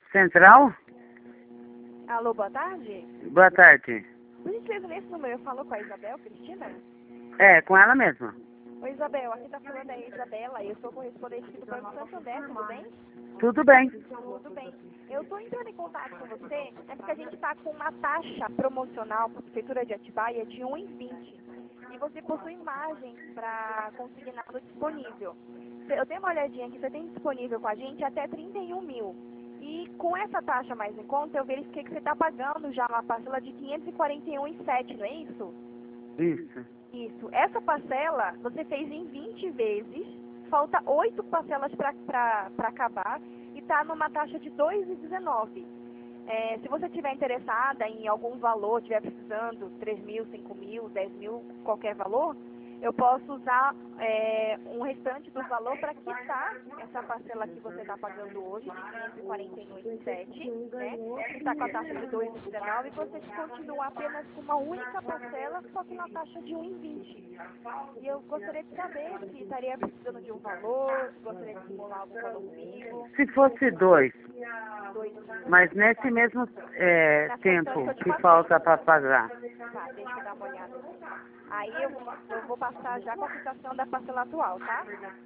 Central? Alô, boa tarde. Boa tarde. Por gentileza, nesse número eu falo com a Isabel Cristina? É, com ela mesma. Oi, Isabel, aqui tá falando a Isabela, eu sou correspondente aqui do Banco Santander, tudo bem? Tudo bem. Tudo bem. Eu tô entrando em contato com você, é porque a gente tá com uma taxa promocional para a Prefeitura de Atibaia de 1,20. E você possui margem para consignado disponível. Eu dei uma olhadinha aqui, você tem disponível com a gente até 31 mil. E com essa taxa mais em conta, eu verifiquei que você está pagando já uma parcela de 541,7, não é isso? Isso. Isso. Essa parcela você fez em 20 vezes, falta 8 parcelas para acabar e está numa taxa de 2,19. Se você estiver interessada em algum valor, estiver precisando 3 mil, 5 mil, 10 mil, qualquer valor, eu posso usar um restante do valor para quitar essa parcela que você está pagando hoje, de 541,7, né? Que está com a taxa de 2,19 e você continua apenas com uma única parcela, só que na taxa de 1,20. E eu gostaria de saber se estaria precisando de um valor, se gostaria de simular algum valor comigo. Se fosse dois, 2 mas nesse mesmo tempo que falta para pagar. Tá, deixa eu dar uma olhada. Aí eu vou passar já com a quitação da parcela atual, tá?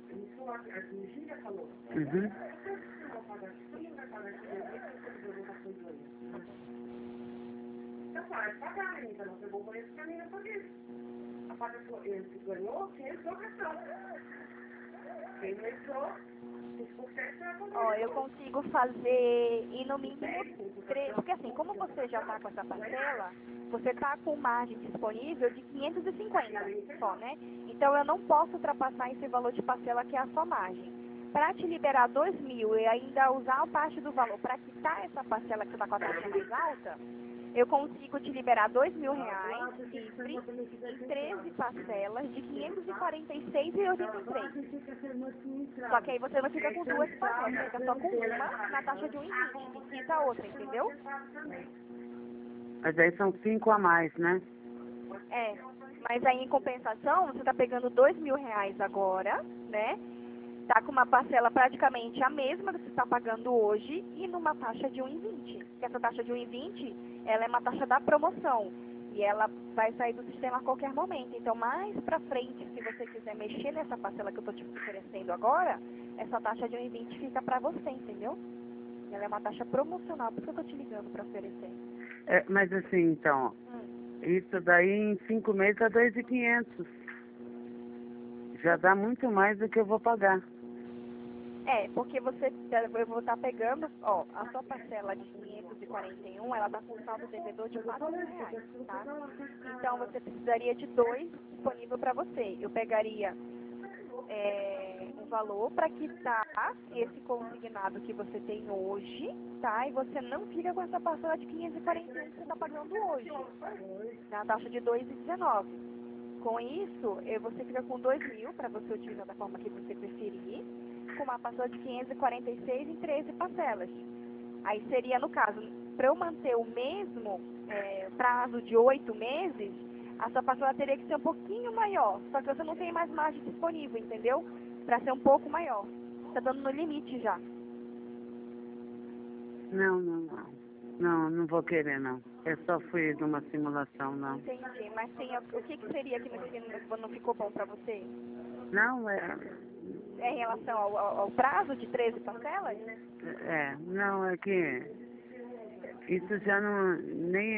Uhum. Ó, eu consigo fazer e no mínimo 3, porque assim, como você já está com essa parcela, você está com margem disponível de 550 só, né? Então eu não posso ultrapassar esse valor de parcela que é a sua margem. Para te liberar 2 mil e ainda usar a parte do valor para quitar essa parcela que está com a taxa mais alta, eu consigo te liberar 2 mil reais livre em 13 parcelas de 546,83. Só que aí você não fica com duas parcelas, você fica só com uma na taxa de 1,20 e quita a outra, entendeu? Mas aí são 5 a mais, né? É, mas aí em compensação você está pegando 2 mil reais agora, né? Tá com uma parcela praticamente a mesma que você está pagando hoje e numa taxa de 1,20. Porque essa taxa de 1,20, ela é uma taxa da promoção. E ela vai sair do sistema a qualquer momento. Então, mais pra frente, se você quiser mexer nessa parcela que eu estou te oferecendo agora, essa taxa de 1,20 fica pra você, entendeu? Ela é uma taxa promocional, por isso que eu estou te ligando para oferecer. Mas assim, então, isso daí em 5 meses dá 2.500. Já dá muito mais do que eu vou pagar. Porque eu vou estar pegando, ó, a sua parcela de 541, ela está com saldo devedor de 4 mil reais, tá? Então, você precisaria de 2 disponível para você. Eu pegaria um valor para quitar esse consignado que você tem hoje, tá? E você não fica com essa parcela de 541 que você está pagando hoje, na taxa de 2,19. Com isso, você fica com 2 mil para você utilizar da forma que você preferir, com uma parcela de 546 em 13 parcelas. Aí seria, no caso, para eu manter o mesmo prazo de 8 meses, a sua parcela teria que ser um pouquinho maior, só que você não tem mais margem disponível, entendeu? Para ser um pouco maior. Está dando no limite já. Não vou querer, não. Eu só fui numa simulação, não. Entendi, mas o que seria que não ficou bom para você? Não, É em relação ao prazo de 13 parcelas? não, é que isso já nem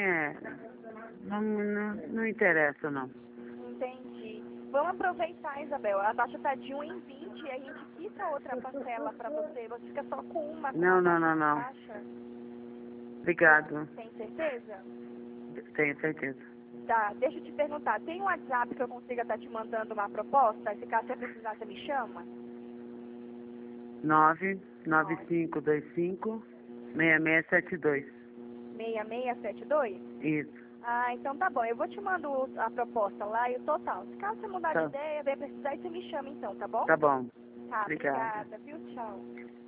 não interessa, não. Entendi. Vamos aproveitar, Isabel. A taxa está de 1,20 e a gente quita outra parcela para você. Você fica só com uma. Não. Taxa. Obrigado. Tem certeza? Tenho certeza. Tá, deixa eu te perguntar. Tem um WhatsApp que eu consiga estar te mandando uma proposta? Se caso você precisar, você me chama? 99525-6672. 6672? Isso. Ah, então tá bom. Eu vou te mandar a proposta lá e o total. Se caso você mudar de ideia, vai precisar, você me chama então, tá bom? Tá bom. Tá, Obrigada. obrigada, viu? Tchau.